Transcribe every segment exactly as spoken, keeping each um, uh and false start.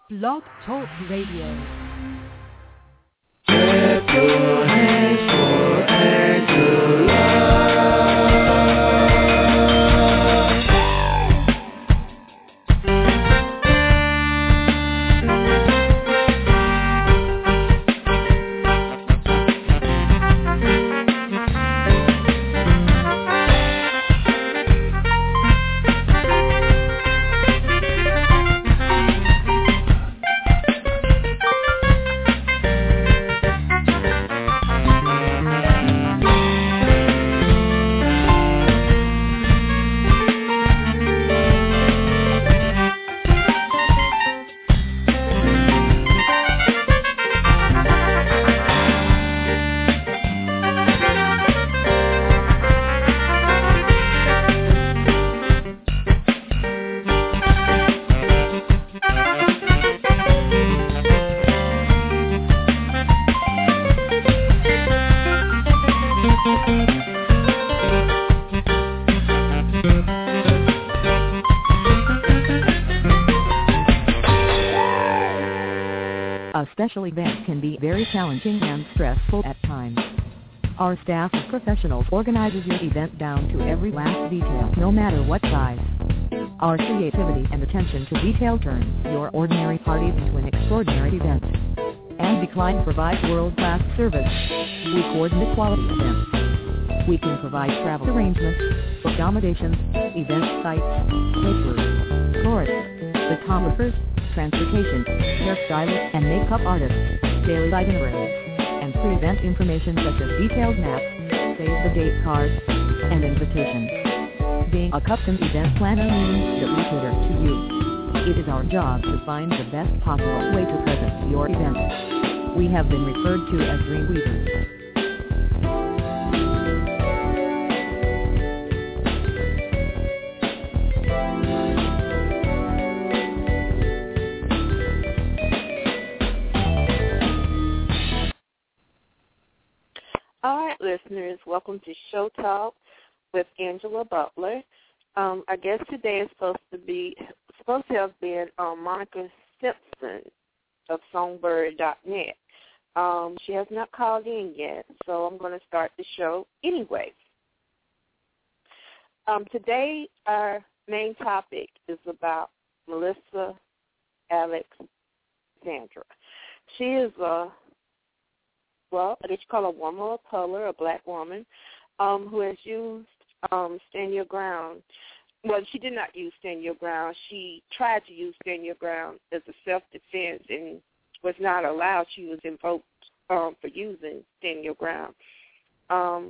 Blog Talk Radio. Clap your hands for Angela. Special events can be very challenging and stressful at times. Our staff of professionals organizes your event down to every last detail, no matter what size. Our creativity and attention to detail turns your ordinary parties into an extraordinary event. And Decline provides world-class service. We coordinate quality events. We can provide travel arrangements, accommodations, event sites, caterers, florists, photographers, transportation, hairstylists and makeup artists, daily itineraries, and pre-event information such as detailed maps, save-the-date cards, and invitations. Being a custom event planner means that we cater to you. It is our job to find the best possible way to present your event. We have been referred to as Dreamweavers. All right, listeners, welcome to Show Talk with Angela Butler. Um, I guess today is supposed to be supposed to have been um, Monica Simpson of Songbird dot net. Um, she has not called in yet, so I'm going to start the show anyway. Um, today, our main topic is about Melissa Alexandra. She is a well, I guess you call her a woman of color, a black woman, um, who has used um, Stand Your Ground. Well, she did not use Stand Your Ground. She tried to use Stand Your Ground as a self-defense and was not allowed. She was invoked um, for using Stand Your Ground. Um,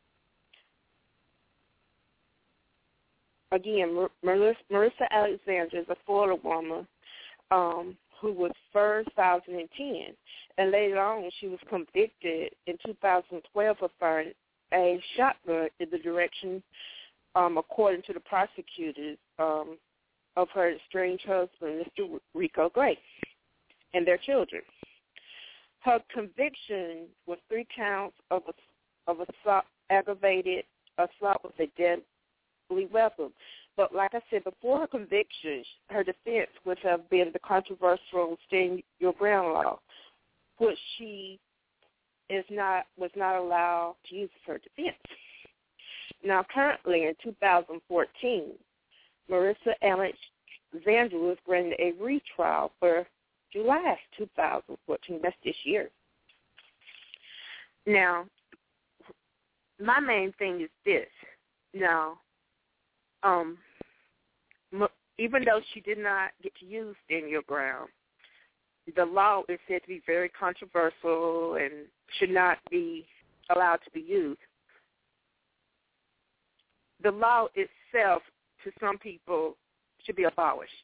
again, Mar- Marissa Alexandra is a Florida woman um, who was first two thousand ten. And later on, she was convicted in two thousand twelve of firing a shotgun in the direction, um, according to the prosecutors, um, of her estranged husband, Mister Rico Gray, and their children. Her conviction was three counts of a, of assault, aggravated assault with a deadly weapon. But like I said, before her conviction, her defense would have been the controversial Stand Your Ground law, which she is not was not allowed to use for defense. Now, currently in two thousand fourteen, Marissa Alexandra was granted a retrial for July two thousand fourteen. That's this year. Now, my main thing is this. Now, um, even though she did not get to use Stand Your Ground, the law is said to be very controversial and should not be allowed to be used. The law itself, to some people, should be abolished.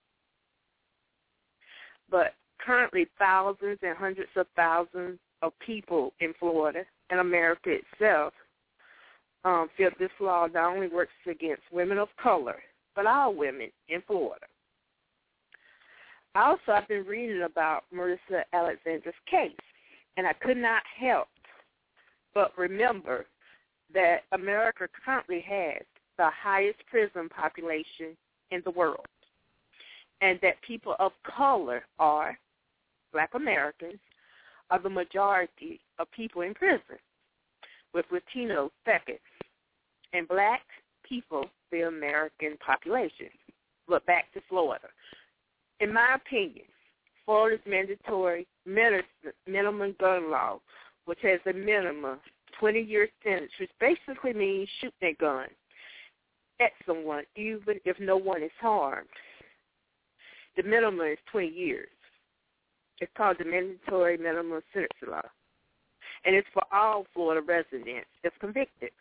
But currently, thousands and hundreds of thousands of people in Florida and America itself um, feel this law not only works against women of color, but all women in Florida. Also, I've been reading about Marissa Alexandra's case, and I could not help but remember that America currently has the highest prison population in the world. and that people of color are, Black Americans, are the majority of people in prison, with Latinos second, and Black people the American population. But back to Florida. In my opinion, Florida's mandatory minimum gun law, which has a minimum twenty-year sentence, which basically means shooting a gun at someone, even if no one is harmed. The minimum is twenty years. It's called the mandatory minimum sentence law, and it's for all Florida residents if convicted.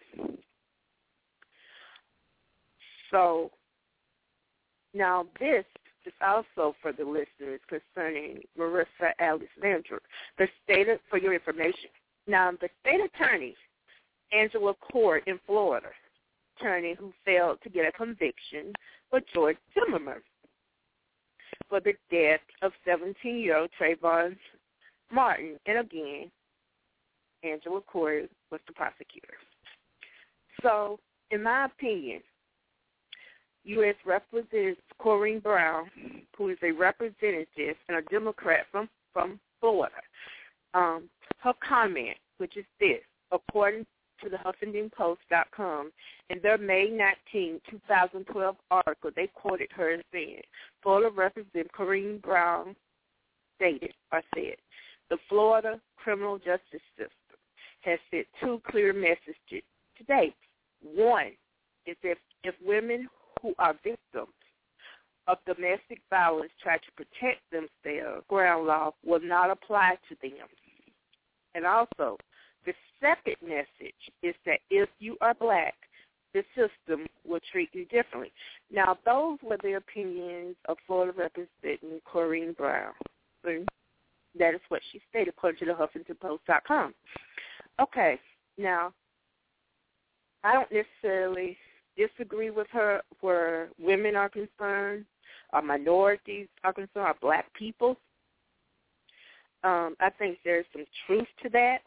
So now this is also for the listeners concerning Marissa Alexandra. The state, of, for your information, now the state attorney, Angela Court in Florida, attorney who failed to get a conviction for George Zimmerman for the death of seventeen-year-old Trayvon Martin. And again, Angela Court was the prosecutor. So, in my opinion, U S Representative Corrine Brown, who is a representative and a Democrat from, from Florida, um, her comment, which is this, according to the Huffington Post dot com, in their May nineteenth, twenty twelve article, they quoted her as saying, Florida Representative Corrine Brown stated, or said, the Florida criminal justice system has sent two clear messages today. One is if, if women who are victims of domestic violence try to protect themselves, ground law will not apply to them. And also, the second message is that if you are Black, the system will treat you differently. Now, those were the opinions of Florida Representative Corrine Brown. That is what she stated, according to the Huffington Post dot com. Okay, now, I don't necessarily disagree with her where women are concerned, or minorities are concerned, or Black people. Um, I think there's some truth to that.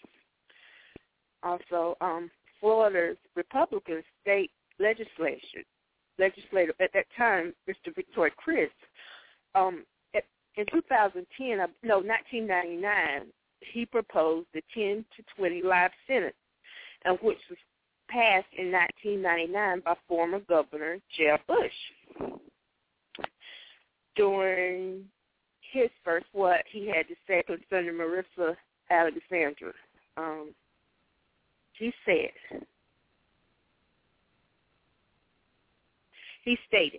Also, um, Florida's Republican state legislation, legislator at that time, Mister Victor Crist, um, at, in two thousand ten, uh, no, nineteen ninety-nine, he proposed the ten to twenty life sentence, and which was passed in nineteen ninety-nine by former Governor Jeb Bush. During his first, what he had to say concerning Marissa Alexandra, um, he said, he stated,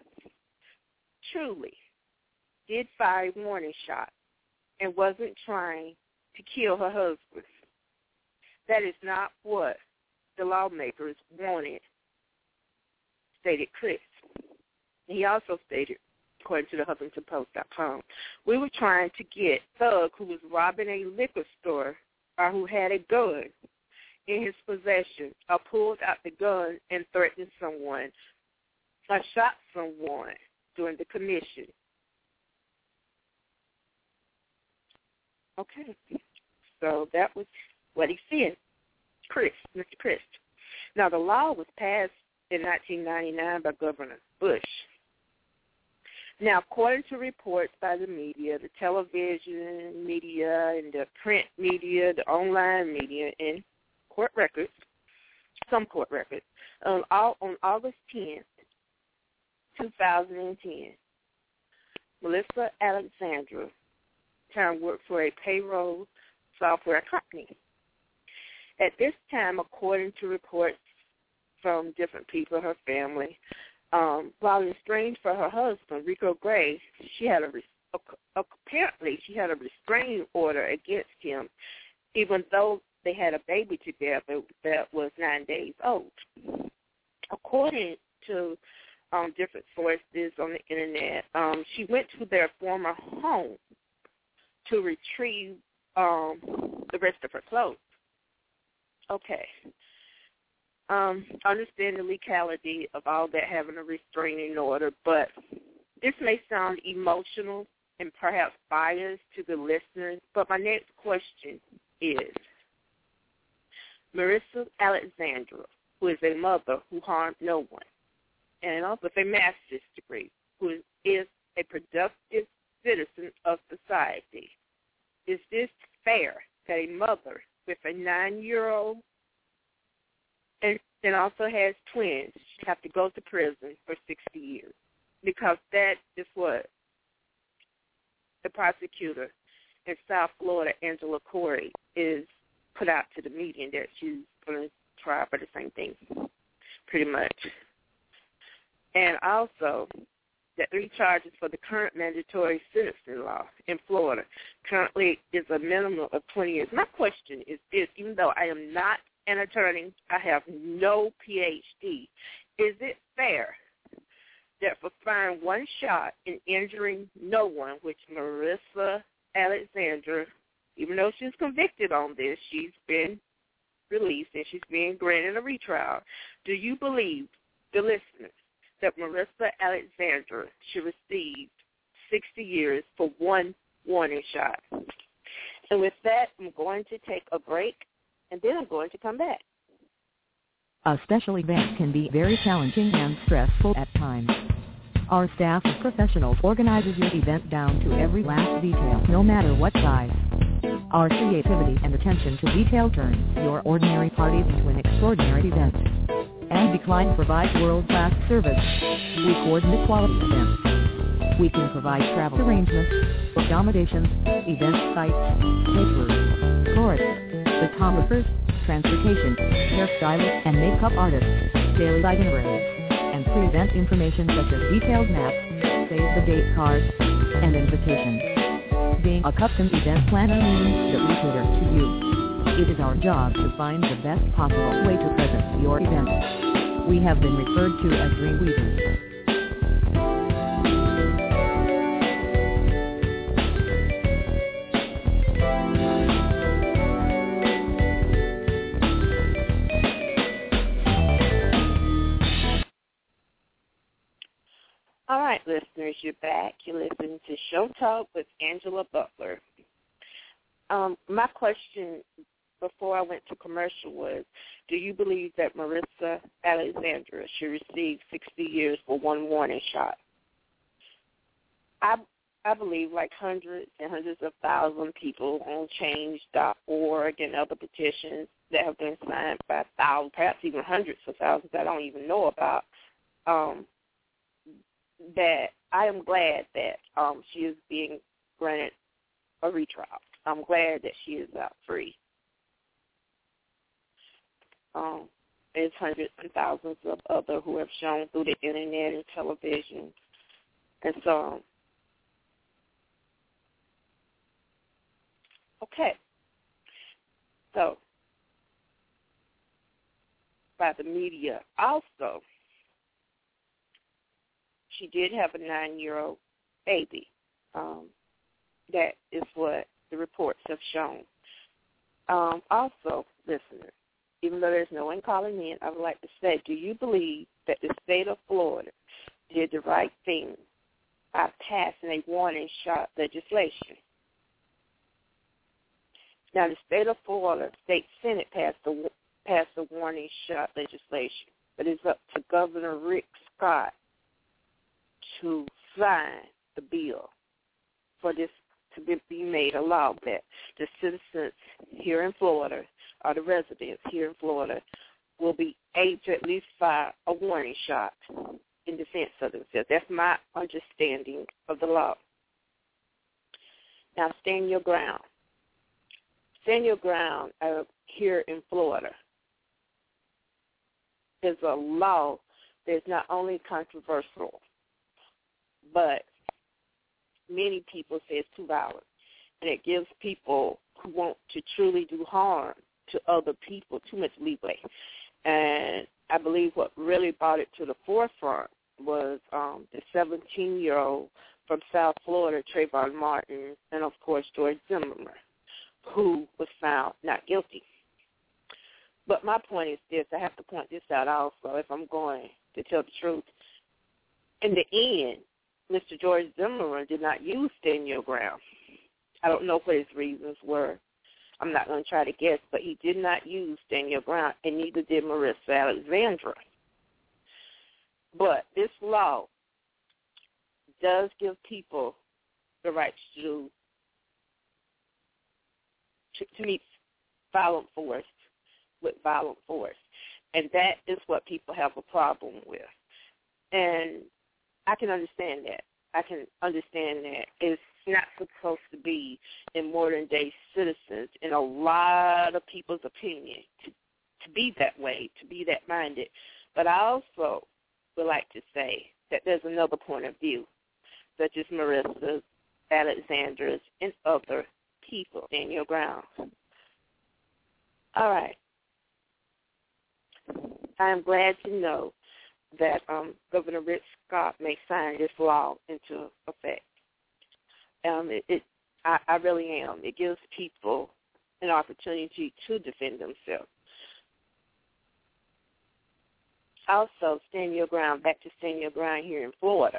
truly did fire a warning shot and wasn't trying to kill her husband. That is not what the lawmakers wanted, stated Chris. He also stated, according to the Huffington Post dot com, we were trying to get Thug, who was robbing a liquor store, or who had a gun in his possession, or pulled out the gun and threatened someone, or shot someone during the commission. Okay, so that was what he said, Chris, Mister Chris. Now, the law was passed in nineteen ninety-nine by Governor Bush. Now, according to reports by the media, the television media and the print media, the online media, and court records, some court records, on, all, on August tenth, two thousand ten, Melissa Alexandra turned work for a payroll software company. At this time, according to reports from different people, her family, um, while estranged from her husband, Rico Gray, she had a apparently she had a restraining order against him, even though they had a baby together that was nine days old. According to um, different sources on the internet, um, she went to their former home to retrieve um, the rest of her clothes. Okay. Um, I understand the legality of all that, having a restraining order, but this may sound emotional and perhaps biased to the listeners, but my next question is, Marissa Alexandra, who is a mother who harmed no one, and with a master's degree, who is a productive citizen of society. Is this fair that a mother with a nine-year-old and, and also has twins should have to go to prison for sixty years? Because that is what the prosecutor in South Florida, Angela Corey, is put out to the media, that she's going to try for the same thing, pretty much. And also, the three charges for the current mandatory sentencing law in Florida currently is a minimum of twenty years. My question is this: even though I am not an attorney, I have no P H D, is it fair that for firing one shot and injuring no one, which Marissa Alexandra, even though she's convicted on this, she's been released and she's being granted a retrial, do you believe, the listeners, that Marissa Alexandra should receive sixty years for one warning shot? And with that, I'm going to take a break, and then I'm going to come back. A special event can be very challenging and stressful at times. Our staff of professionals organizes your event down to every last detail, no matter what size. Our creativity and attention to detail turns your ordinary parties into an extraordinary event. And Decline provides world-class service. We coordinate quality events. We can provide travel arrangements, accommodations, event sites, caterers, florists, photographers, transportation, hairstylists and makeup artists, daily itineraries, and pre-event information such as detailed maps, save-the-date cards, and invitations. Being a custom event planner means that we cater to you. It is our job to find the best possible way to present your event. We have been referred to as Dreamweavers. All right, listeners, you're back. You're listening to Show Talk with Angela Butler. Um, my question before I went to commercial was, do you believe that Marissa Alexandra should receive sixty years for one warning shot? I I believe like hundreds and hundreds of thousands of people on change dot org and other petitions that have been signed by thousands, perhaps even hundreds of thousands I don't even know about, um, that I am glad that um, she is being granted a retrial. I'm glad that she is out free. Um, there's hundreds and thousands of other who have shown through the internet and television and so on. Okay. So, by the media also, she did have a nine-year-old baby. Um, that is what the reports have shown. Um, also, listeners, even though there's no one calling in, I would like to say, do you believe that the state of Florida did the right thing by passing a warning shot legislation? Now, the state of Florida State Senate passed the passed the warning shot legislation, but it's up to Governor Rick Scott to sign the bill for this to be made a law that the citizens here in Florida, or the residents here in Florida, will be able to at least fire a warning shot in defense of themselves. That's my understanding of the law. Now, stand your ground. Stand your ground uh, here in Florida. There's a law that's not only controversial, but many people say it's too violent, and it gives people who want to truly do harm to other people too much leeway. And I believe what really brought it to the forefront was um, the seventeen-year-old from South Florida, Trayvon Martin, and, of course, George Zimmerman, who was found not guilty. But my point is this. I have to point this out also if I'm going to tell the truth. In the end, Mister George Zimmerman did not use Stand Your Ground. I don't know what his reasons were. I'm not going to try to guess, but he did not use Stand Your Ground, and neither did Marissa Alexandra. But this law does give people the right to do, to, to meet violent force with violent force. And that is what people have a problem with. And I can understand that. I can understand that. It's not supposed to be in modern-day citizens, in a lot of people's opinion, to, to be that way, to be that minded. But I also would like to say that there's another point of view, such as Marissa, Alexandra's, and other people in your ground. All right. I am glad to know that um, Governor Rick Scott may sign this law into effect. Um, it, it I, I really am. It gives people an opportunity to defend themselves. Also, stand your ground, back to stand your ground here in Florida.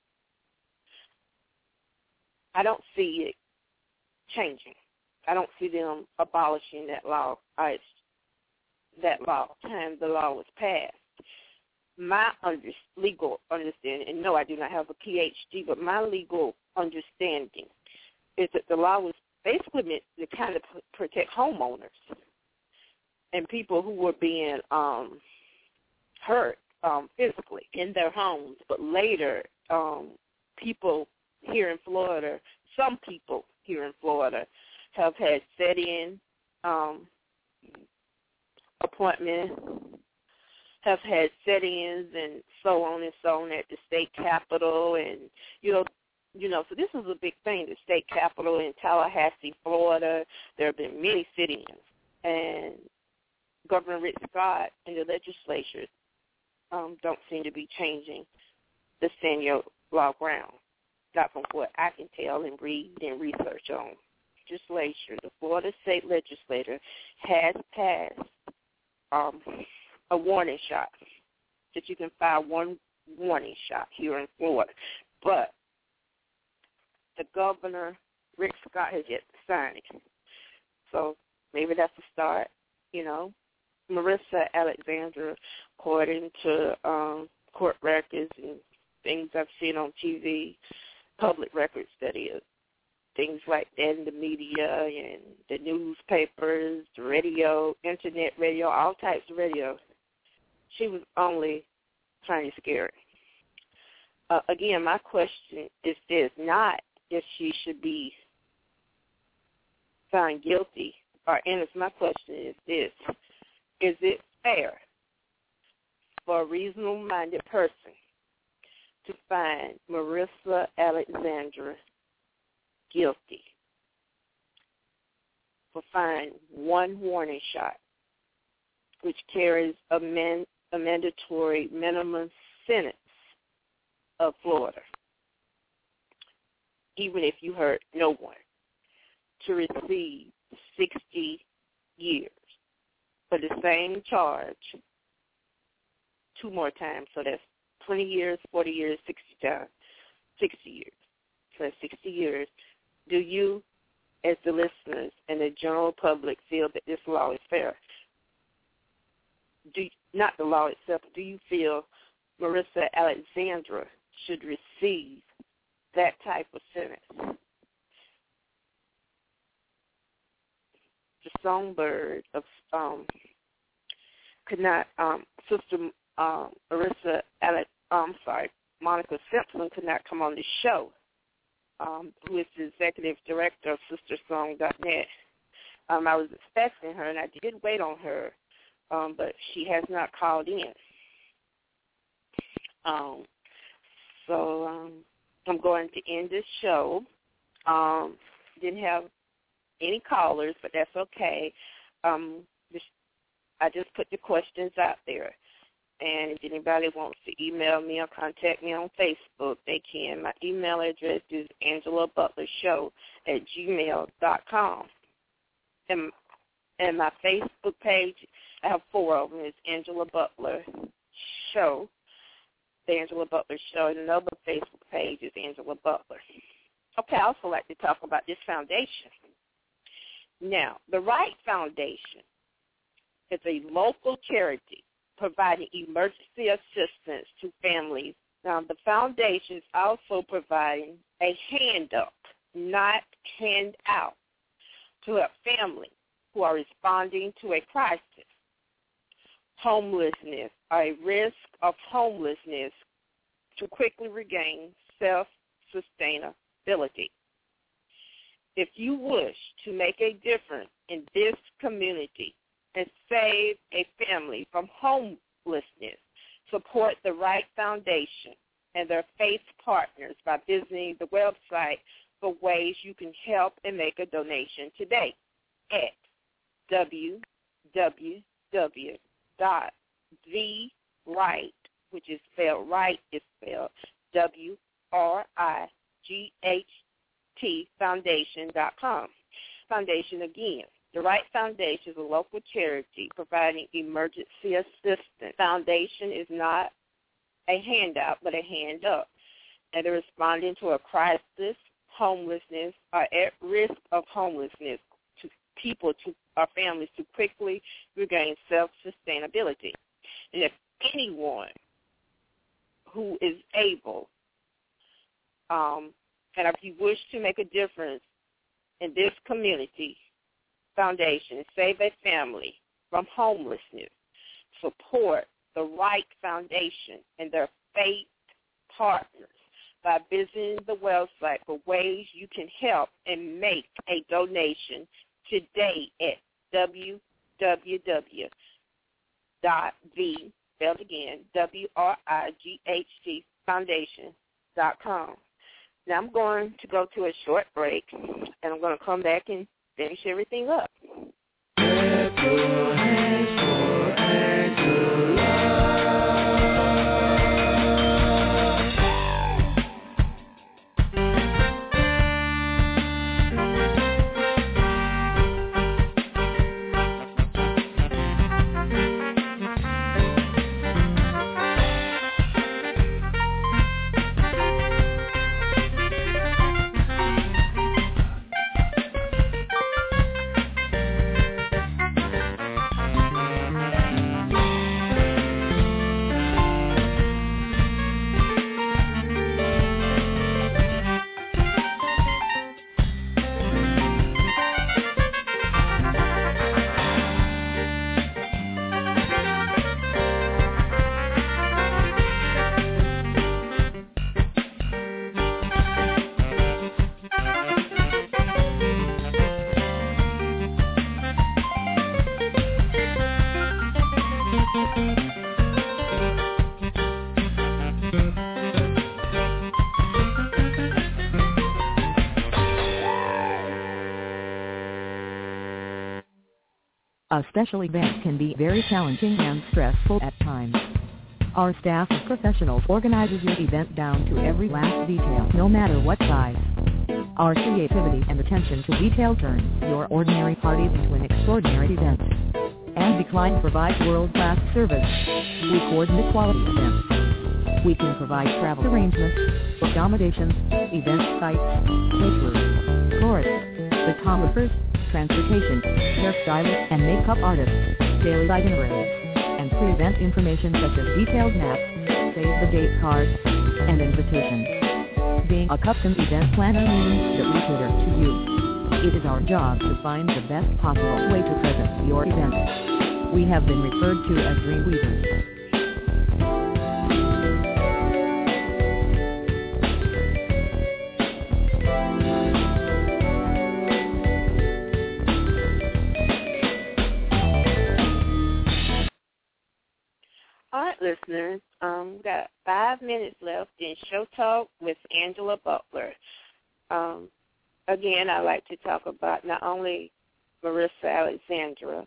I don't see it changing. I don't see them abolishing that law. I, that law, time the law was passed. My under, legal understanding, and no, I do not have a P H D, but my legal understanding is that the law was basically meant to kind of protect homeowners and people who were being um, hurt um, physically in their homes. But later, um, people here in Florida, some people here in Florida have had set-in um, appointments, have had set-ins and so on and so on at the state capitol, and you know, you know. So this is a big thing. The state capitol in Tallahassee, Florida. There have been many sit-ins, and Governor Rick Scott and the legislature um, don't seem to be changing the stand your law ground. Not from what I can tell and read and research on. Legislature, the Florida State Legislature has passed um, a warning shot, that you can file one warning shot here in Florida. But the governor, Rick Scott, has yet to sign it. So maybe that's a start, you know. Marissa Alexandra, according to um, court records and things I've seen on T V, public records, that is, things like that in the media and the newspapers, the radio, internet radio, all types of radio. She was only trying to scare it. Uh, again, my question is this, not if she should be found guilty or innocent. My question is this, is it fair for a reasonable-minded person to find Marissa Alexandra guilty for firing one warning shot, which carries a, man, a mandatory minimum sentence of Florida, even if you hurt no one, to receive sixty years for the same charge two more times? So that's twenty years, forty years, sixty times, sixty years. So that's sixty years. Do you, as the listeners and the general public, feel that this law is fair? Do not the law itself, do you feel Marissa Alexandra should receive that type of sentence? The songbird of um, could not, um, Sister um, Marissa Alex, I'm sorry, Monica Simpson could not come on the show, um, who is the executive director of Sister Song dot net. Um, I was expecting her, and I did wait on her, um, but she has not called in. Um, so um, I'm going to end this show. Um, didn't have any callers, but that's okay. Um, just, I just put the questions out there. And if anybody wants to email me or contact me on Facebook, they can. My email address is angela butler show at gmail dot com. And, and my Facebook page, I have four of them. It's Angela Butler Show, the Angela Butler Show, and another Facebook page is Angela Butler. Okay, I also like to talk about this foundation. Now, the Right Foundation is a local charity providing emergency assistance to families Now, the foundation is also providing a hand up, not hand out, to help families who are responding to a crisis. Homelessness, a risk of homelessness to quickly regain self-sustainability. If you wish to make a difference in this community and save a family from homelessness, support the Right Foundation and their faith partners by visiting the website for ways you can help and make a donation today at w w w dot the right, which is spelled right, is spelled W R I G H T foundation dot com. Foundation again. The Right Foundation is a local charity providing emergency assistance. Foundation is not a handout, but a hand up. And they're responding to a crisis, homelessness, or at risk of homelessness to people, to our families, to quickly regain self-sustainability. And if anyone who is able, um, and if you wish to make a difference in this community, foundation, save a family from homelessness, support the Right Foundation and their faith partners by visiting the website for ways you can help and make a donation today at w w w dot the, spelled again, W R I G H T foundation dot com. Now I'm going to go to a short break, and I'm going to come back and finish everything up. Clap your hands for Angela. A special event can be very challenging and stressful at times. Our staff of professionals organizes your event down to every last detail, no matter what size. Our creativity and attention to detail turns your ordinary parties into an extraordinary event. And Decline provides world-class service. We coordinate quality events. We can provide travel arrangements, accommodations, event sites, caterers, florists, photographers, transportation, hairstylists and makeup artists, daily itineraries, and pre-event information such as detailed maps, save-the-date cards, and invitations. Being a custom event planner means that we cater to you. It is our job to find the best possible way to present your event. We have been referred to as Dreamweavers. All right, listeners, um, we've got five minutes left in Show Talk with Angela Butler. Um, again, I'd like to talk about not only Marissa Alexandra,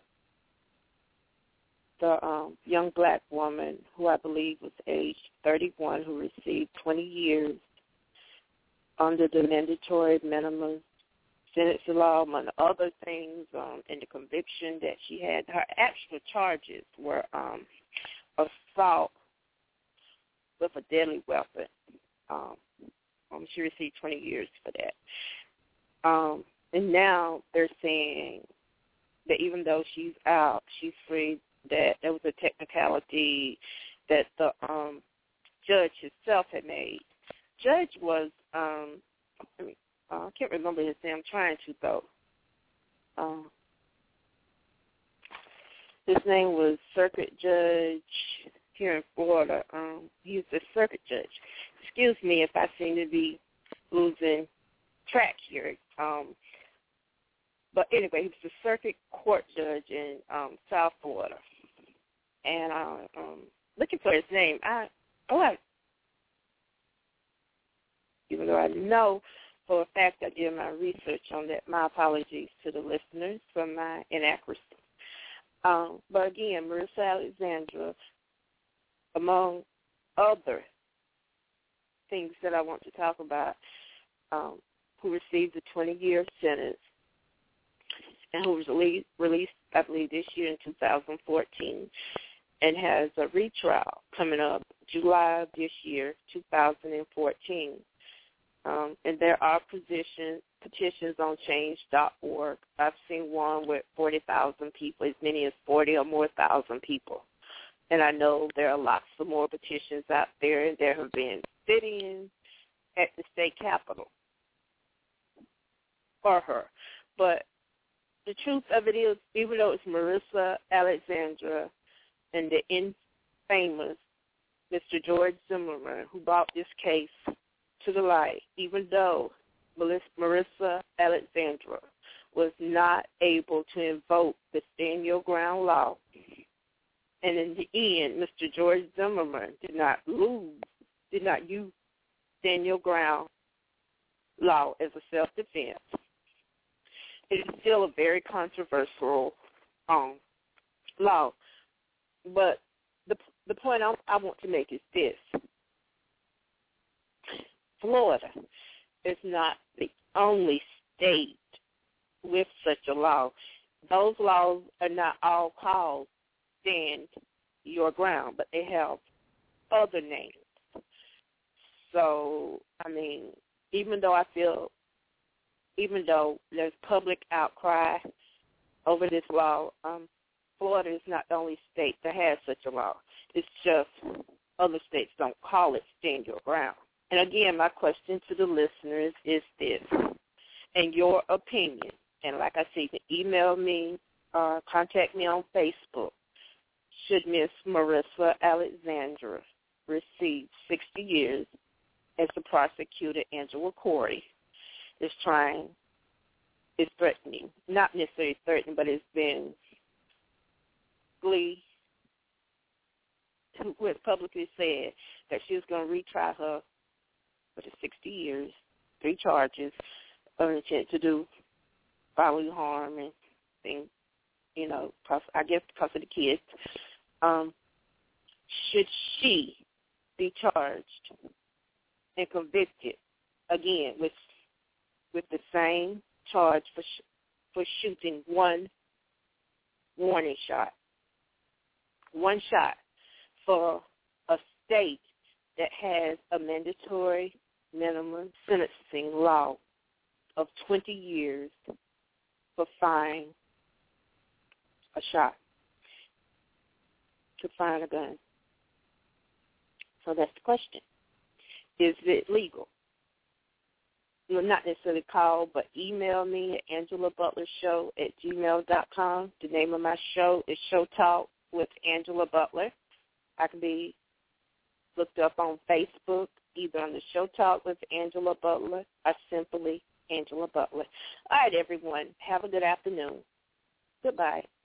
the um, young black woman who I believe was aged thirty-one, who received twenty years under the mandatory minimum sentence law, among other things, um, and the conviction that she had. Her actual charges were um, assault with a deadly weapon. Um, um, she received twenty years for that. Um, and now they're saying that even though she's out, she's free, that there was a technicality that the um, Judge himself had made. Judge was, um, I mean, uh, I can't remember his name. I'm trying to, though. Um, his name was Circuit Judge here in Florida. Um, he was the circuit judge. Excuse me if I seem to be losing track here. Um, but anyway, he was the circuit court judge in um, South Florida. And I'm um, looking for his name. I oh, I, even though I know for a fact I did my research on that, my apologies to the listeners for my inaccuracy. Um, but again, Marissa Alexandra, among other things that I want to talk about, um, who received a twenty-year sentence and who was released, released, I believe, this year in two thousand fourteen, and has a retrial coming up July of this year, two thousand fourteen. Um, and there are petitions, petitions on change dot org. I've seen one with forty thousand people, as many as forty or more thousand people. And I know there are lots of more petitions out there, and there have been sit-ins at the state capitol for her. But the truth of it is, even though it's Marissa Alexandra and the infamous Mister George Zimmerman who brought this case to the light, even though Marissa Alexandra was not able to invoke the stand your ground law, and in the end, Mister George Zimmerman did not lose, did not use stand your ground law as a self-defense. It is still a very controversial um, law. But the the point I, I want to make is this. Florida is not the only state with such a law. Those laws are not all called stand your ground, but they have other names. So, I mean, even though I feel, even though there's public outcry over this law, um, Florida is not the only state that has such a law. It's just other states don't call it stand your ground. And again, my question to the listeners is this. In your opinion, and like I said, you can email me or contact me on Facebook, should Miss Marissa Alexandra receive sixty years as the prosecutor Angela Corey is trying, is threatening, not necessarily threatening, but it's been Glee, who has publicly said that she was going to retry her for the sixty years, three charges of intent to do bodily harm and things, you know, I guess because of the kids. Um, should she be charged and convicted again with with the same charge for sh- for shooting one warning shot, one shot for a state that has a mandatory minimum sentencing law of twenty years for firing a shot, to fire a gun? So that's the question. Is it legal? Well, not necessarily call, but email me at angela butler show at gmail dot com. The name of my show is Show Talk with Angela Butler. I can be looked up on Facebook, either on the Show Talk with Angela Butler or simply Angela Butler. All right, everyone. Have a good afternoon. Goodbye.